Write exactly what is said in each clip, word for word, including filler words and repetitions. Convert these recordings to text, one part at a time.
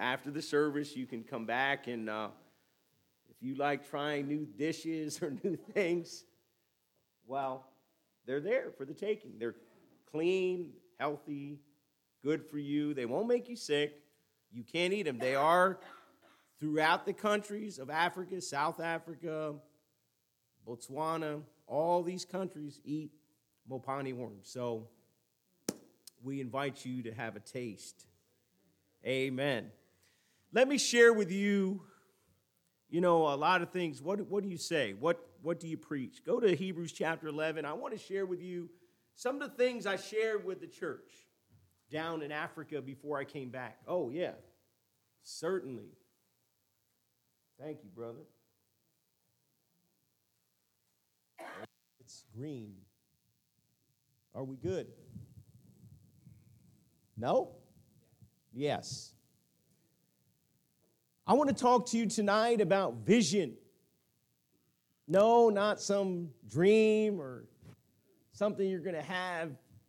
after the service, you can come back and uh, if you like trying new dishes or new things, well, they're there for the taking. They're clean, healthy, good for you. They won't make you sick. You can't eat them. They are throughout the countries of Africa, South Africa, Botswana, all these countries eat Mopani worms. So we invite you to have a taste. Amen. Let me share with you, you know, a lot of things. What, what do you say? What, what do you preach? Go to Hebrews chapter eleven. I want to share with you some of the things I shared with the church down in Africa before I came back. Oh, yeah, certainly. Thank you, brother. It's green. Are we good? No? Yes. I want to talk to you tonight about vision. No, not some dream or something you're going to have,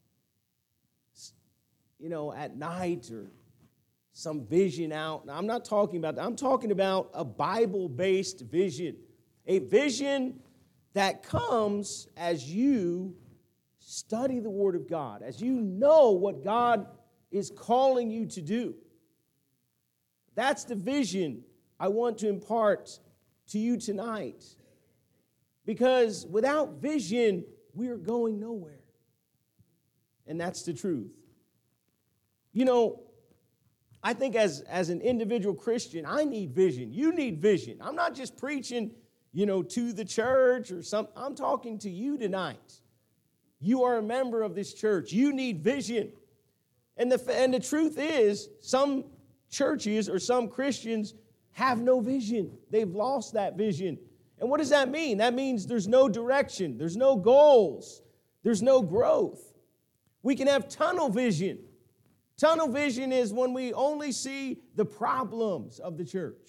you know, at night or some vision out. Now, I'm not talking about that. I'm talking about a Bible-based vision, a vision that comes as you study the Word of God, as you know what God is calling you to do. That's the vision I want to impart to you tonight. Because without vision, we are going nowhere. And that's the truth. You know, I think as, as an individual Christian, I need vision. You need vision. I'm not just preaching, you know, to the church or something. I'm talking to you tonight. You are a member of this church. You need vision. And the, and the truth is, some churches or some Christians have no vision. They've lost that vision. And what does that mean? That means there's no direction. There's no goals. There's no growth. We can have tunnel vision. Tunnel vision is when we only see the problems of the church.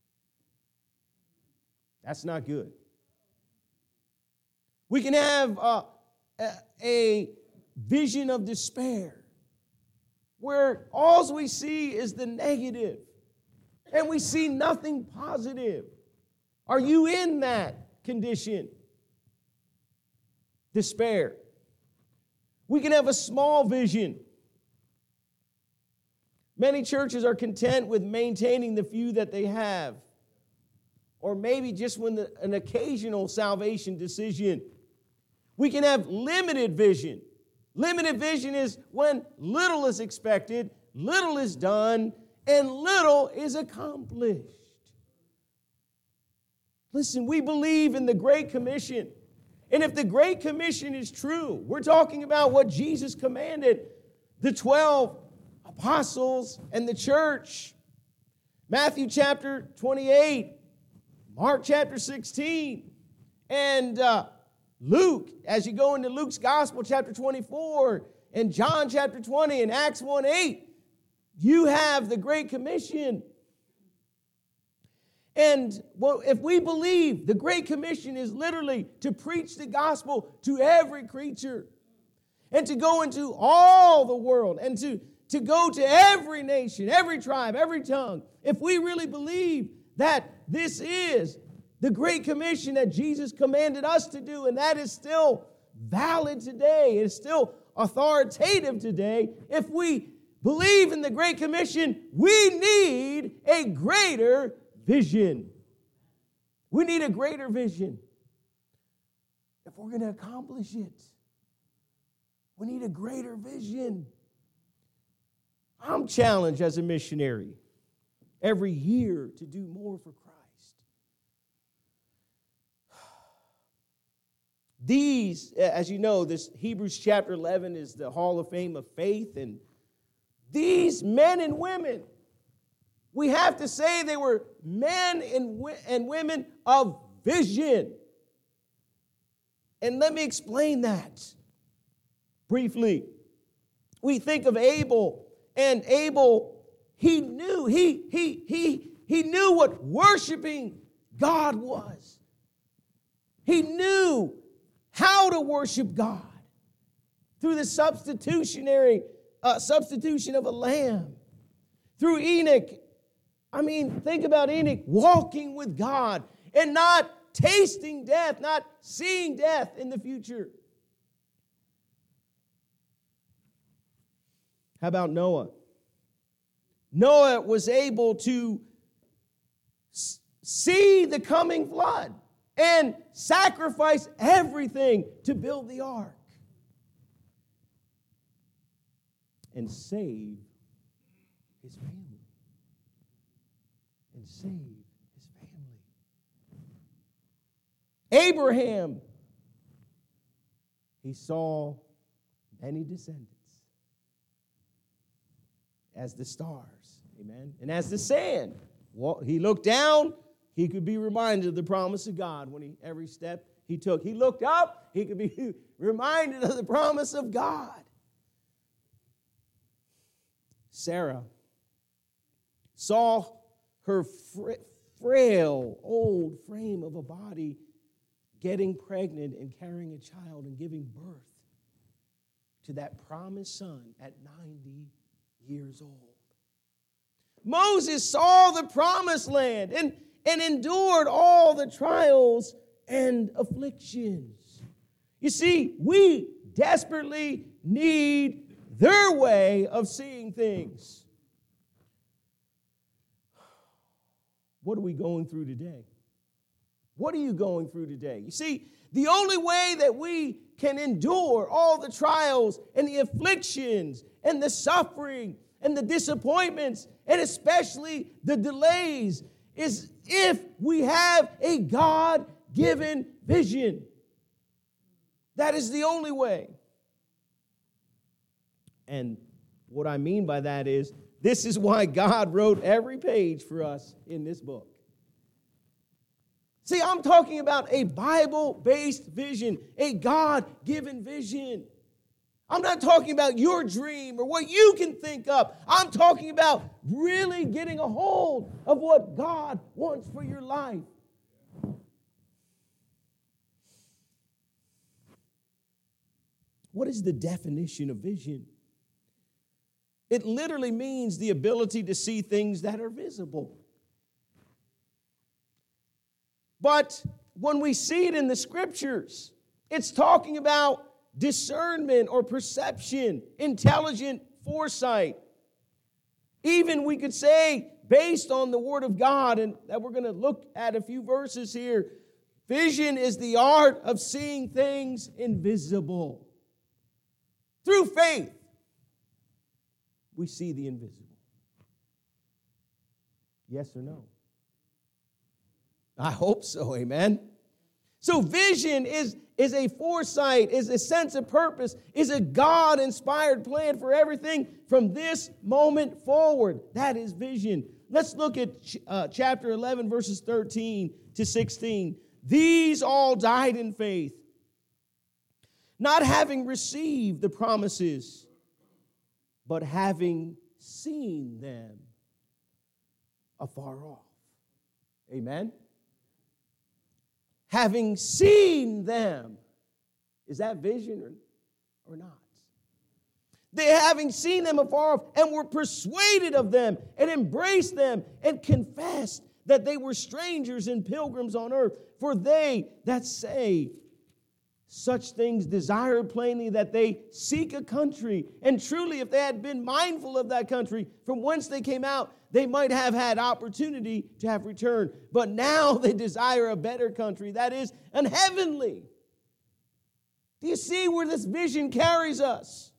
That's not good. We can have a, a, a vision of despair, where all we see is the negative, and we see nothing positive. Are you in that condition? Despair. We can have a small vision. Many churches are content with maintaining the few that they have, or maybe just when the, an occasional salvation decision. We can have limited vision. Limited vision is when little is expected, little is done, and little is accomplished. Listen, we believe in the Great Commission. And if the Great Commission is true, we're talking about what Jesus commanded the twelve apostles and the church. Matthew chapter twenty-eight, Mark chapter sixteen, and uh, Luke, as you go into Luke's gospel, chapter twenty-four, and John chapter twenty, and Acts one eight, you have the Great Commission. And well, if we believe the Great Commission is literally to preach the gospel to every creature, and to go into all the world, and to, to go to every nation, every tribe, every tongue, if we really believe that this is the Great Commission that Jesus commanded us to do, and that is still valid today, it's still authoritative today, if we believe in the Great Commission, we need a greater vision. We need a greater vision. If we're going to accomplish it, we need a greater vision. I'm challenged as a missionary every year to do more for Christ. These, as you know, this Hebrews chapter eleven is the Hall of Fame of faith, and these men and women, we have to say they were men and, and women of vision. And let me explain that briefly. We think of Abel, and Abel, he knew, he, he, he, he knew what worshiping God was. He knew how to worship God through the substitutionary uh, substitution of a lamb. Through Enoch, I mean, think about Enoch walking with God and not tasting death, not seeing death in the future. How about Noah? Noah was able to see the coming flood and sacrifice everything to build the ark and save his family. And save his family. Abraham, he saw many descendants as the stars, amen, and as the sand. Well, he looked down, he could be reminded of the promise of God when he every step he took. He looked up, he could be reminded of the promise of God. Sarah saw her frail, old frame of a body getting pregnant and carrying a child and giving birth to that promised son at ninety years old. Moses saw the promised land and, and endured all the trials and afflictions. You see, we desperately need their way of seeing things. What are we going through today? What are you going through today? You see, the only way that we can endure all the trials and the afflictions and the suffering and the disappointments and especially the delays is if we have a God-given vision. That is the only way. And what I mean by that is this is why God wrote every page for us in this book. See, I'm talking about a Bible-based vision, a God-given vision. I'm not talking about your dream or what you can think of. I'm talking about really getting a hold of what God wants for your life. What is the definition of vision? It literally means the ability to see things that are visible. But when we see it in the scriptures, it's talking about discernment or perception, intelligent foresight. Even we could say, based on the Word of God, and that we're going to look at a few verses here, vision is the art of seeing things invisible. Through faith, we see the invisible. Yes or no? I hope so, amen. So vision is, is a foresight, is a sense of purpose, is a God-inspired plan for everything from this moment forward. That is vision. Let's look at uh, chapter eleven, verses thirteen to sixteen. These all died in faith, not having received the promises, but having seen them afar off. Amen? Having seen them. Is that vision or, or not? They having seen them afar off and were persuaded of them and embraced them and confessed that they were strangers and pilgrims on earth. For they that say such things desire plainly that they seek a country. And truly, if they had been mindful of that country from whence they came out, they might have had opportunity to have returned. But now they desire a better country, that is, an heavenly. Do you see where this vision carries us?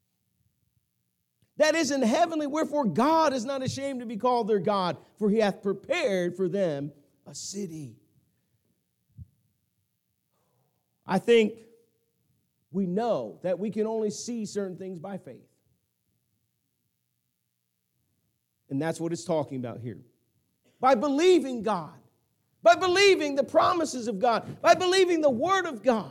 That is in heavenly, wherefore God is not ashamed to be called their God, for he hath prepared for them a city. I think we know that we can only see certain things by faith. And that's what it's talking about here. By believing God, by believing the promises of God, by believing the Word of God.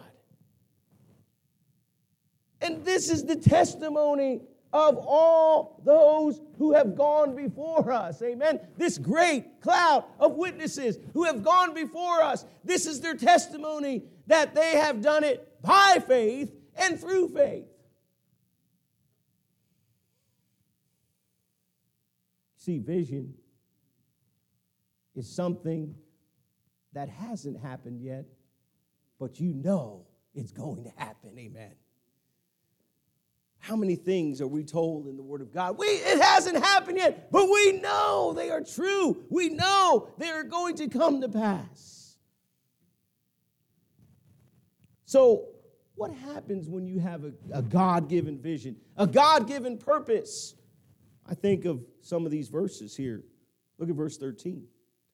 And this is the testimony of all those who have gone before us. Amen. This great cloud of witnesses who have gone before us. This is their testimony that they have done it by faith and through faith. See, vision is something that hasn't happened yet, but you know it's going to happen. Amen. How many things are we told in the Word of God? We, it hasn't happened yet, but we know they are true. We know they are going to come to pass. So, what happens when you have a, a God-given vision, a God-given purpose? I think of some of these verses here. Look at verse thirteen.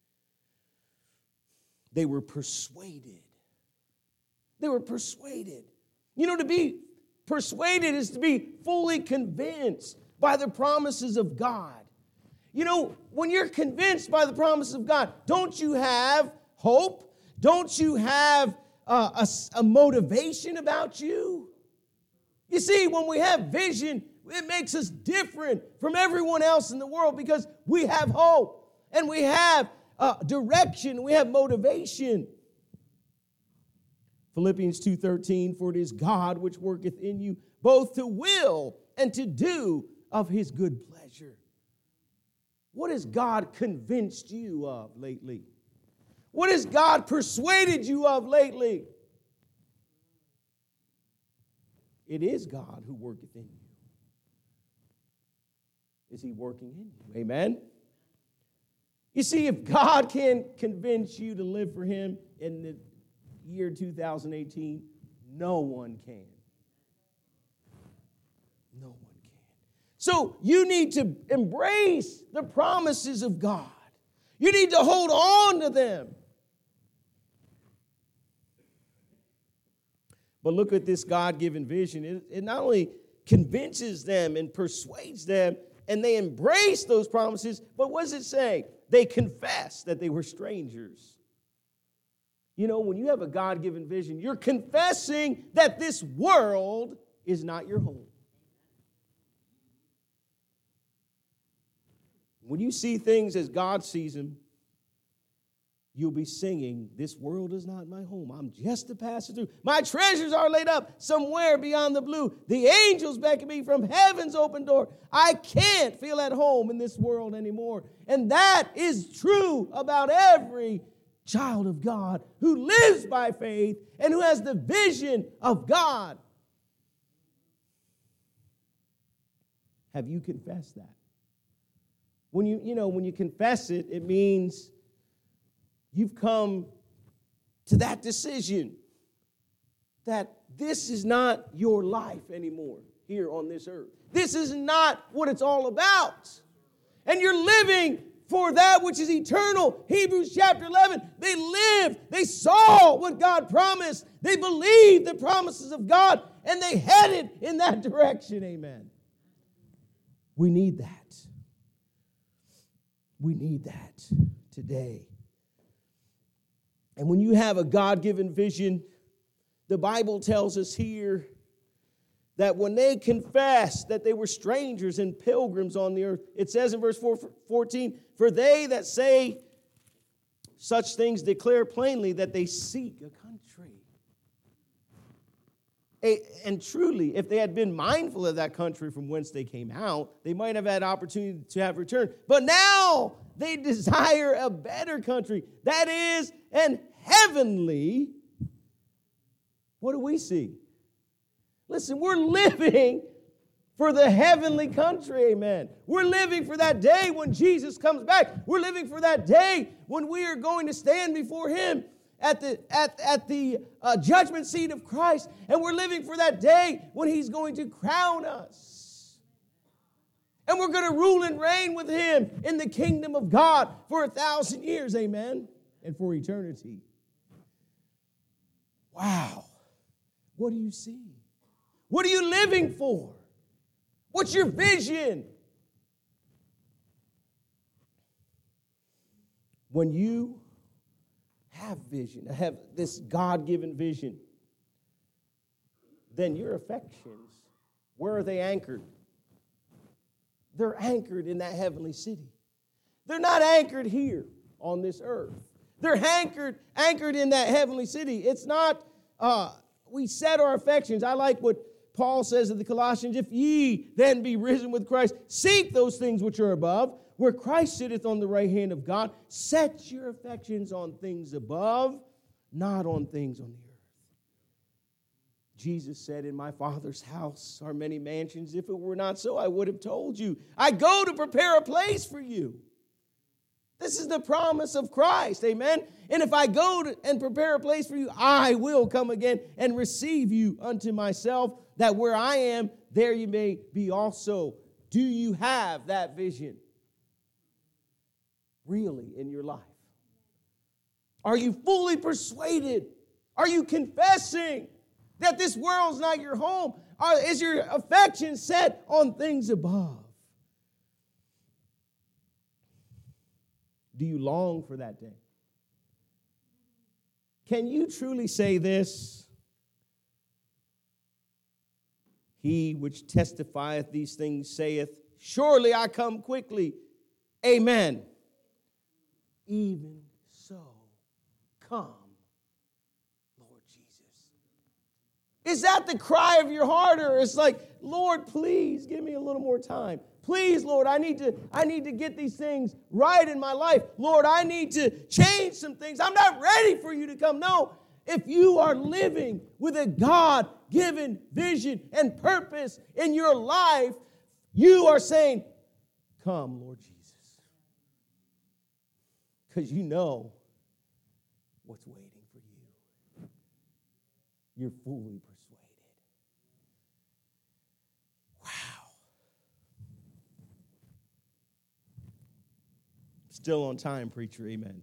They were persuaded. They were persuaded. You know, to be persuaded is to be fully convinced by the promises of God. You know, when you're convinced by the promises of God, don't you have hope? Don't you have uh, a, a motivation about you? You see, when we have vision, it makes us different from everyone else in the world because we have hope and we have uh, direction, we have motivation. Philippians two thirteen, for it is God which worketh in you both to will and to do of his good pleasure. What has God convinced you of lately? What has God persuaded you of lately? It is God who worketh in you. Is he working in you? Amen? You see, if God can convince you to live for him in the year two thousand eighteen, no one can. No one can. So you need to embrace the promises of God. You need to hold on to them. But look at this God-given vision. It, it not only convinces them and persuades them, and they embrace those promises, but what does it say? They confess that they were strangers. You know, when you have a God-given vision, you're confessing that this world is not your home. When you see things as God sees them, you'll be singing, this world is not my home. I'm just a passer through. My treasures are laid up somewhere beyond the blue. The angels beckon me from heaven's open door. I can't feel at home in this world anymore. And that is true about every child of God who lives by faith and who has the vision of God. Have you confessed that? When you, you know, when you confess it, it means you've come to that decision that this is not your life anymore here on this earth. This is not what it's all about. And you're living for that which is eternal. Hebrews chapter eleven, they lived, they saw what God promised, they believed the promises of God, and they headed in that direction. Amen. We need that. We need that today. And when you have a God-given vision, the Bible tells us here that when they confessed that they were strangers and pilgrims on the earth, it says in verse fourteen, for they that say such things declare plainly that they seek a country. And truly, if they had been mindful of that country from whence they came out, they might have had opportunity to have returned. But now they desire a better country. That is an heavenly. What do we see? Listen, we're living for the heavenly country, amen. We're living for that day when Jesus comes back. We're living for that day when we are going to stand before him at the, at, at the uh, judgment seat of Christ. And we're living for that day when he's going to crown us. And we're going to rule and reign with him in the kingdom of God for a thousand years, amen, and for eternity. Wow. What do you see? What are you living for? What's your vision? When you have vision, have this God-given vision, then your affections, where are they anchored? They're anchored in that heavenly city. They're not anchored here on this earth. They're anchored, anchored in that heavenly city. It's not, uh, we set our affections. I like what Paul says to the Colossians, if ye then be risen with Christ, seek those things which are above, where Christ sitteth on the right hand of God. Set your affections on things above, not on things on the earth. Jesus said, in my Father's house are many mansions. If it were not so, I would have told you. I go to prepare a place for you. This is the promise of Christ, amen? And if I go to, and prepare a place for you, I will come again and receive you unto myself, that where I am, there you may be also. Do you have that vision really in your life? Are you fully persuaded? Are you confessing that this world's not your home? Are, is your affection set on things above? Do you long for that day? Can you truly say this? He which testifieth these things saith, surely I come quickly. Amen. Even so, come, Lord Jesus. Is that the cry of your heart, or it's like, Lord, please give me a little more time. Please, Lord, I need to, I need to get these things right in my life. Lord, I need to change some things. I'm not ready for you to come. No, if you are living with a God-given vision and purpose in your life, you are saying, come, Lord Jesus. Because you know what's waiting for you. You're fully persuaded. Still on time, preacher, amen.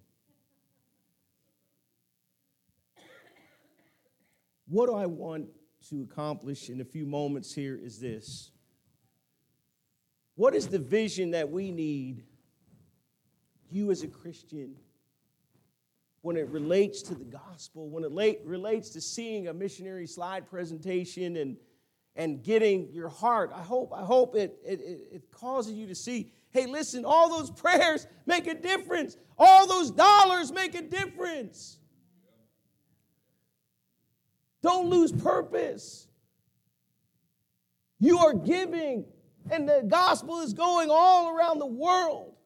What I want to accomplish in a few moments here is this. What is the vision that we need, you as a Christian, when it relates to the gospel, when it late, relates to seeing a missionary slide presentation and, and getting your heart? I hope, I hope it, it, it causes you to see, hey, listen, all those prayers make a difference. All those dollars make a difference. Don't lose purpose. You are giving, and the gospel is going all around the world.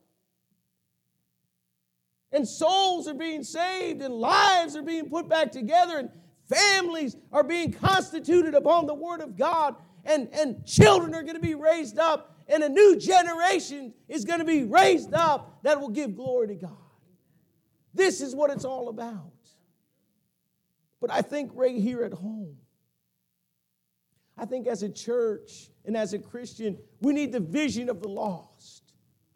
And souls are being saved, and lives are being put back together, and families are being constituted upon the word of God, and, and children are going to be raised up. And a new generation is going to be raised up that will give glory to God. This is what it's all about. But I think right here at home, I think as a church and as a Christian, we need the vision of the lost.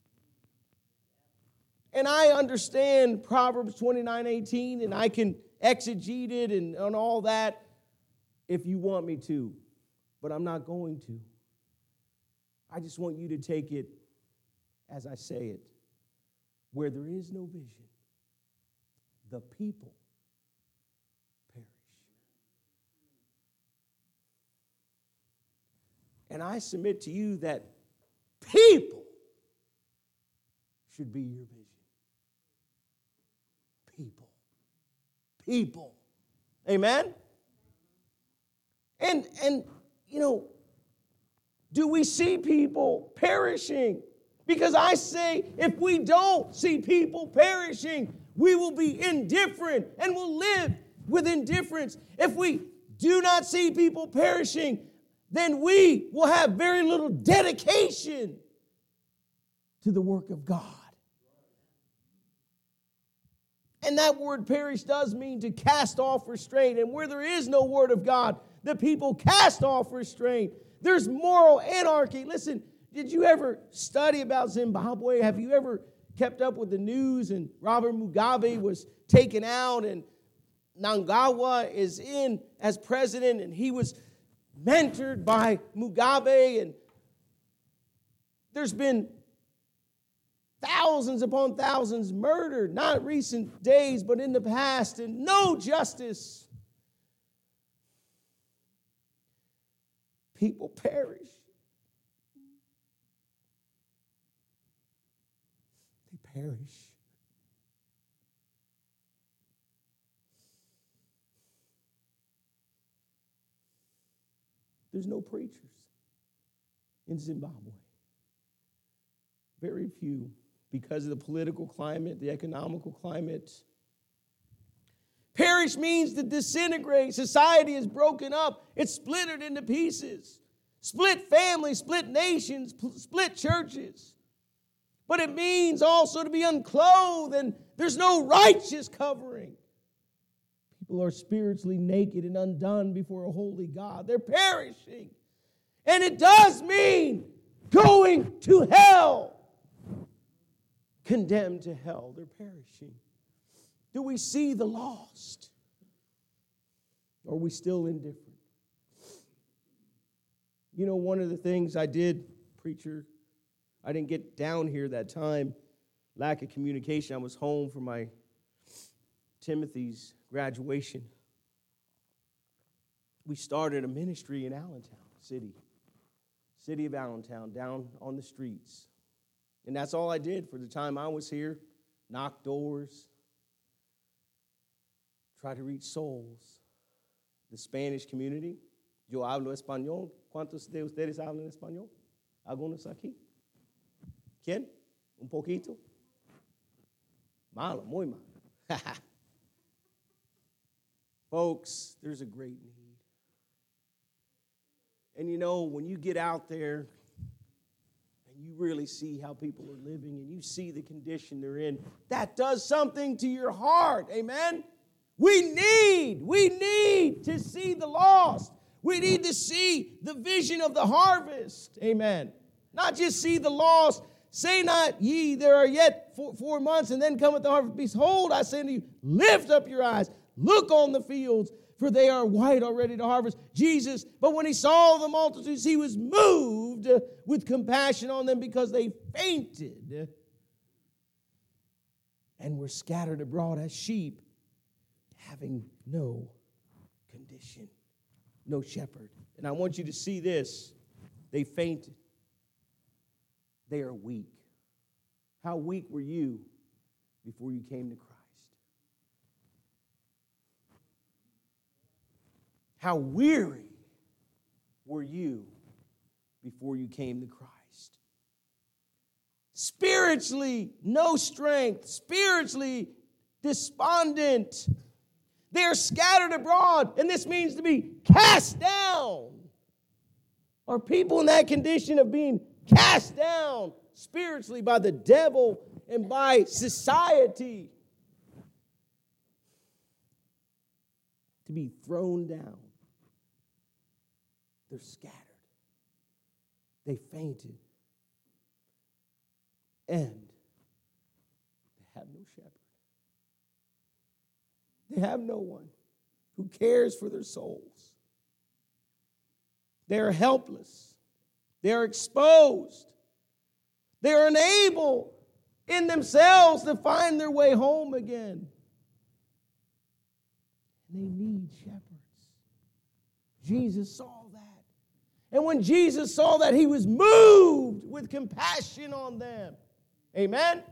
And I understand Proverbs twenty-nine eighteen, and I can exegete it and, and all that if you want me to, but I'm not going to. I just want you to take it as I say it. Where there is no vision, the people perish. And I submit to you that people should be your vision. People. People. Amen? And, and you know, do we see people perishing? Because I say, if we don't see people perishing, we will be indifferent and will live with indifference. If we do not see people perishing, then we will have very little dedication to the work of God. And that word perish does mean to cast off restraint. And where there is no word of God, the people cast off restraint. There's moral anarchy. Listen, did you ever study about Zimbabwe? Have you ever kept up with the news? And Robert Mugabe was taken out, and Mnangagwa is in as president, and he was mentored by Mugabe. And there's been thousands upon thousands murdered, not recent days, but in the past, and no justice. People perish. They perish. There's no preachers in Zimbabwe. Very few. because of the political climate, the economical climate. Perish means to disintegrate. Society is broken up. It's splintered into pieces. Split families, split nations, split churches. But it means also to be unclothed, and there's no righteous covering. People are spiritually naked and undone before a holy God. They're perishing. And it does mean going to hell. Condemned to hell. They're perishing. Do we see the lost? Or are we still indifferent? You know, one of the things I did, preacher, I didn't get down here that time. Lack of communication. I was home for my Timothy's graduation. We started a ministry in Allentown City. City of Allentown, down on the streets. And that's all I did for the time I was here. Knock doors. Try to reach souls. The Spanish community. Yo hablo español. ¿Cuántos de ustedes hablan español? ¿Algunos aquí? ¿Quién? ¿Un poquito? Malo, muy malo. Folks, there's a great need. And you know, when you get out there and you really see how people are living and you see the condition they're in, that does something to your heart. Amen? We need, we need to see the lost. We need to see the vision of the harvest. Amen. Not just see the lost. Say not ye, there are yet four, four months, and then cometh the harvest. Behold, I say unto you, lift up your eyes, look on the fields, for they are white already to harvest. Jesus, but when he saw the multitudes, he was moved with compassion on them because they fainted and were scattered abroad as sheep, having no condition, no shepherd. And I want you to see this. They fainted. They are weak. How weak were you before you came to Christ? How weary were you before you came to Christ? Spiritually, no strength. Spiritually, despondent. They are scattered abroad, and this means to be cast down. Are people in that condition of being cast down spiritually by the devil and by society? To be thrown down. They're scattered. They fainted. And they have no shepherd. They have no one who cares for their souls. They are helpless. They are exposed. They are unable in themselves to find their way home again. And they need shepherds. Jesus saw that. And when Jesus saw that, he was moved with compassion on them. Amen?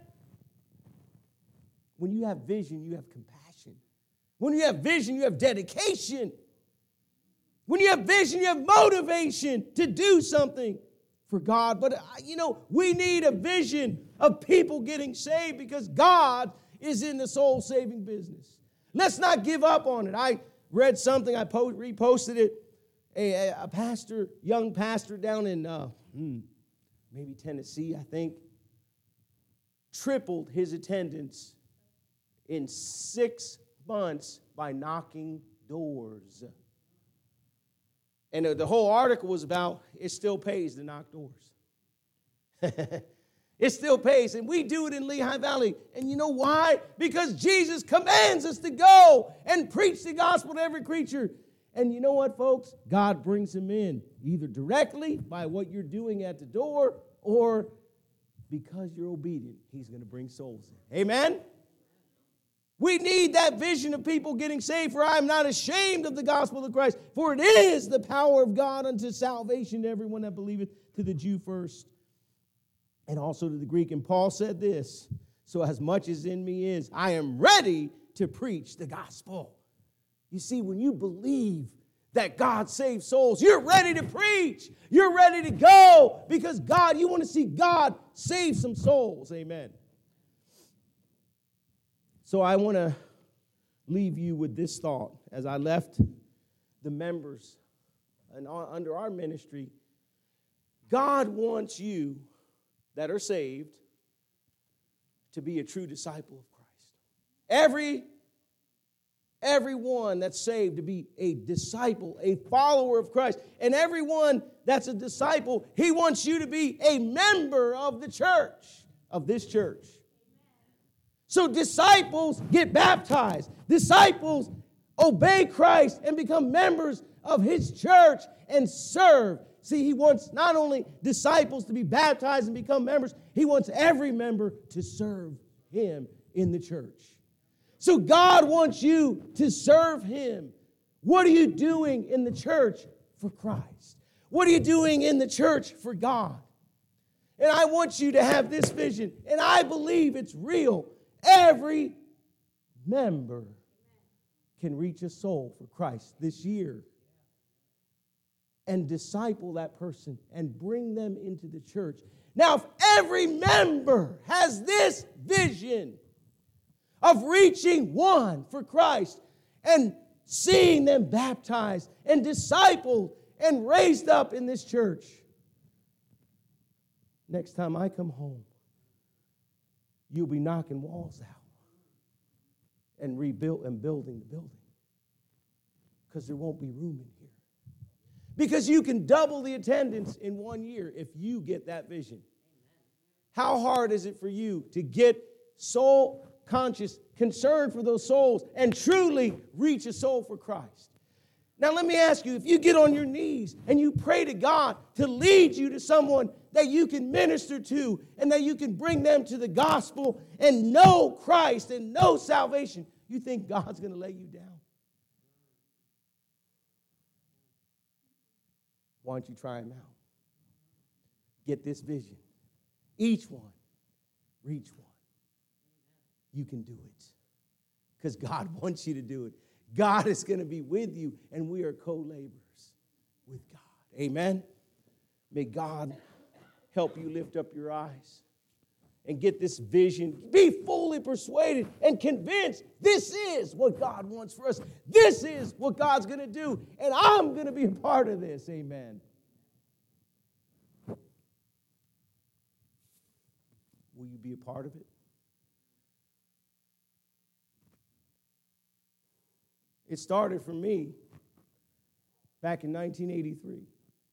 When you have vision, you have compassion. When you have vision, you have dedication. When you have vision, you have motivation to do something for God. But, you know, we need a vision of people getting saved because God is in the soul-saving business. Let's not give up on it. I read something, I post, reposted it. A, a pastor, young pastor down in uh, hmm, maybe Tennessee, I think, tripled his attendance in six months by knocking doors. And the whole article was about it still pays to knock doors. It still pays. And we do it in Lehigh Valley. And you know why? Because Jesus commands us to go and preach the gospel to every creature. And you know what, folks? God brings them in, either directly by what you're doing at the door, or because you're obedient, he's going to bring souls in. Amen? We need that vision of people getting saved, for I am not ashamed of the gospel of Christ, for it is the power of God unto salvation to everyone that believeth, to the Jew first, and also to the Greek. And Paul said this, so as much as in me is, I am ready to preach the gospel. You see, when you believe that God saves souls, you're ready to preach. You're ready to go because God, you want to see God save some souls. Amen. So I want to leave you with this thought. As I left the members and under our ministry, God wants you that are saved to be a true disciple of Christ. Every, everyone that's saved to be a disciple, a follower of Christ. And everyone that's a disciple, he wants you to be a member of the church, of this church. So disciples get baptized. Disciples obey Christ and become members of his church and serve. See, he wants not only disciples to be baptized and become members, he wants every member to serve him in the church. So God wants you to serve him. What are you doing in the church for Christ? What are you doing in the church for God? And I want you to have this vision, and I believe it's real. Every member can reach a soul for Christ this year and disciple that person and bring them into the church. Now, if every member has this vision of reaching one for Christ and seeing them baptized and discipled and raised up in this church, next time I come home, you'll be knocking walls out and rebuild and building the building, because there won't be room in here. Because you can double the attendance in one year if you get that vision. How hard is it for you to get soul conscious, concerned for those souls, and truly reach a soul for Christ? Now let me ask you, if you get on your knees and you pray to God to lead you to someone that you can minister to and that you can bring them to the gospel and know Christ and know salvation, you think God's going to lay you down? Why don't you try him out? Get this vision. Each one, reach one. You can do it, because God wants you to do it. God is going to be with you, and we are co-laborers with God. Amen? May God help you lift up your eyes and get this vision. Be fully persuaded and convinced this is what God wants for us. This is what God's going to do, and I'm going to be a part of this. Amen. Will you be a part of it? It started for me back in nineteen eighty-three.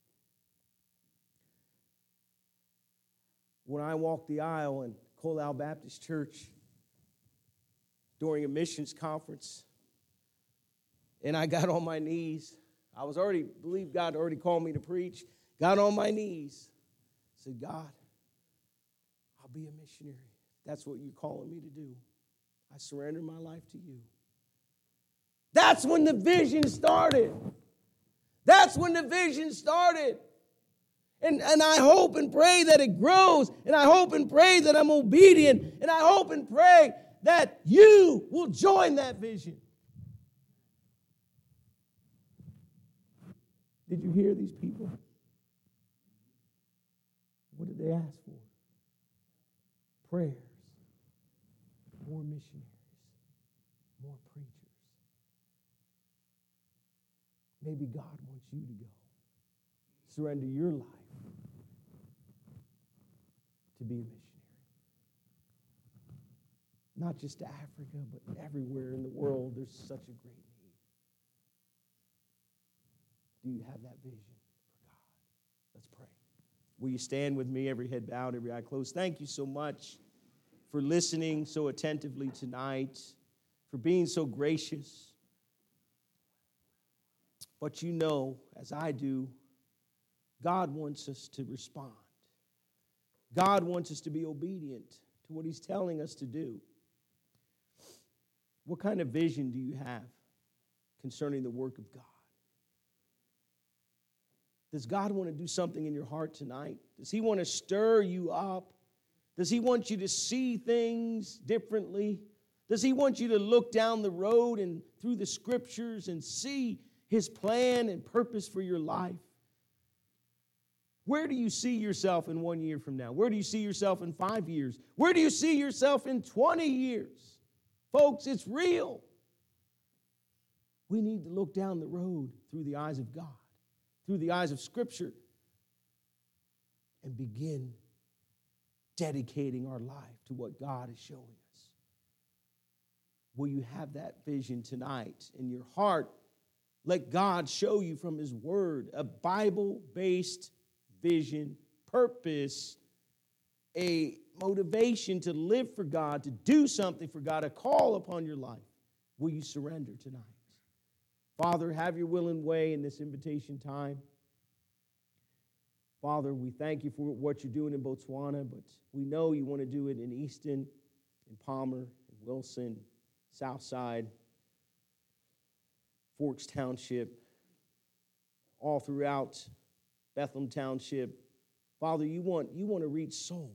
When I walked the aisle in Colau Baptist Church during a missions conference, and I got on my knees. I was already, believe God already called me to preach. Got on my knees. Said, God, I'll be a missionary. That's what you're calling me to do. I surrender my life to you. That's when the vision started. That's when the vision started. And, and I hope and pray that it grows. And I hope and pray that I'm obedient. And I hope and pray that you will join that vision. Did you hear these people? What did they ask for? Prayers. More missionaries. More preachers. Maybe God wants you to go. Surrender your life to be a missionary. Not just to Africa, but everywhere in the world. There's such a great need. Do you have that vision for God? Let's pray. Will you stand with me, every head bowed, every eye closed? Thank you so much for listening so attentively tonight, for being so gracious. But you know, as I do, God wants us to respond. God wants us to be obedient to what he's telling us to do. What kind of vision do you have concerning the work of God? Does God want to do something in your heart tonight? Does he want to stir you up? Does he want you to see things differently? Does he want you to look down the road and through the scriptures and see his plan and purpose for your life? Where do you see yourself in one year from now? Where do you see yourself in five years? Where do you see yourself in twenty years? Folks, it's real. We need to look down the road through the eyes of God, through the eyes of Scripture, and begin dedicating our life to what God is showing us. Will you have that vision tonight in your heart? Let God show you from His Word a Bible-based vision, purpose, a motivation to live for God, to do something for God, a call upon your life. Will you surrender tonight? Father, have your will and way in this invitation time. Father, we thank you for what you're doing in Botswana, but we know you want to do it in Easton, in Palmer, in Wilson, Southside, Forks Township, all throughout Bethlehem Township. Father, you want, you want to reach souls.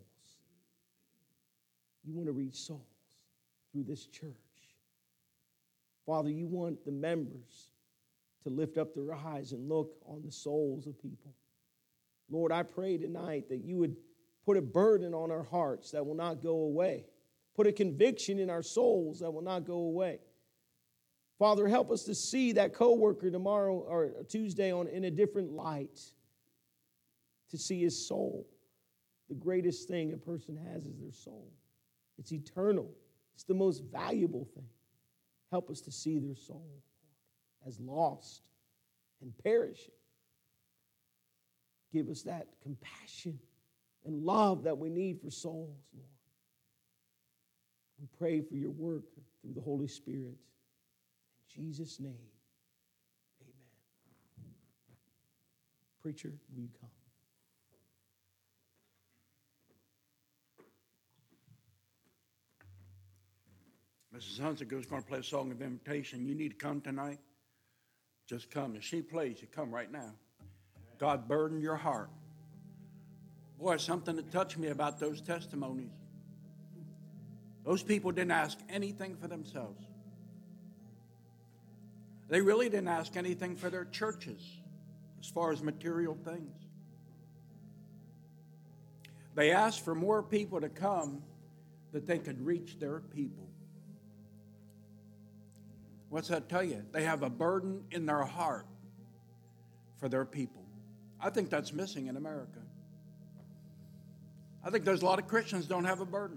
You want to reach souls through this church. Father, you want the members to lift up their eyes and look on the souls of people. Lord, I pray tonight that you would put a burden on our hearts that will not go away. Put a conviction in our souls that will not go away. Father, help us to see that coworker tomorrow or Tuesday on in a different light, to see his soul. The greatest thing a person has is their soul. It's eternal. It's the most valuable thing. Help us to see their soul as lost and perishing. Give us that compassion and love that we need for souls, Lord. We pray for your work through the Holy Spirit. In Jesus' name, amen. Preacher, will you come? Missus Hunziker is going to play a song of invitation. You need to come tonight. Just come. If she plays, you come right now. God burden your heart. Boy, something that touched me about those testimonies. Those people didn't ask anything for themselves. They really didn't ask anything for their churches as far as material things. They asked for more people to come that they could reach their people. What's that tell you? They have a burden in their heart for their people. I think that's missing in America. I think there's a lot of Christians don't have a burden.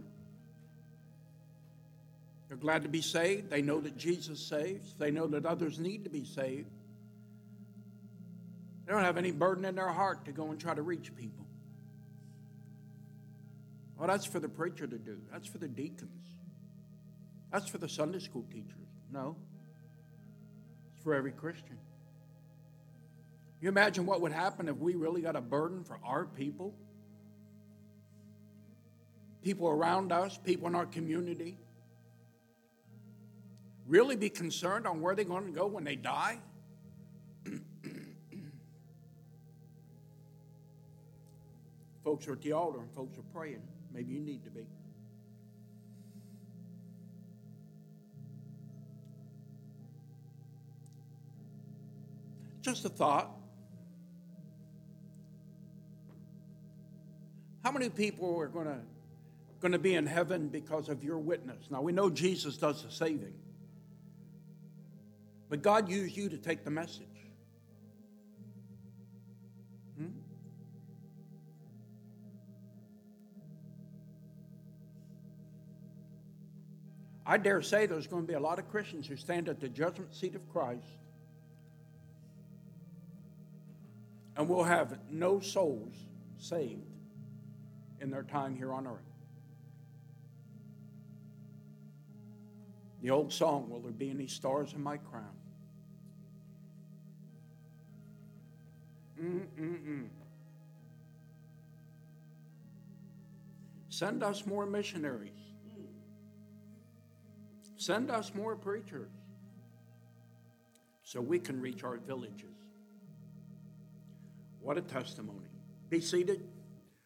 They're glad to be saved. They know that Jesus saves. They know that others need to be saved. They don't have any burden in their heart to go and try to reach people. Well, that's for the preacher to do. That's for the deacons. That's for the Sunday school teachers. No. It's for every Christian. You imagine what would happen if we really got a burden for our people? People around us, people in our community. Really be concerned on where they're going to go when they die? Folks are at the altar and folks are praying. Maybe you need to be. Just a thought. How many people are going to going to be in heaven because of your witness? Now, we know Jesus does the saving. But God used you to take the message. Hmm? I dare say there's going to be a lot of Christians who stand at the judgment seat of Christ and will have no souls saved in their time here on earth. The old song, will there be any stars in my crown? Mm-mm-mm. Send us more missionaries. Send us more preachers so we can reach our villages. What a testimony. Be seated.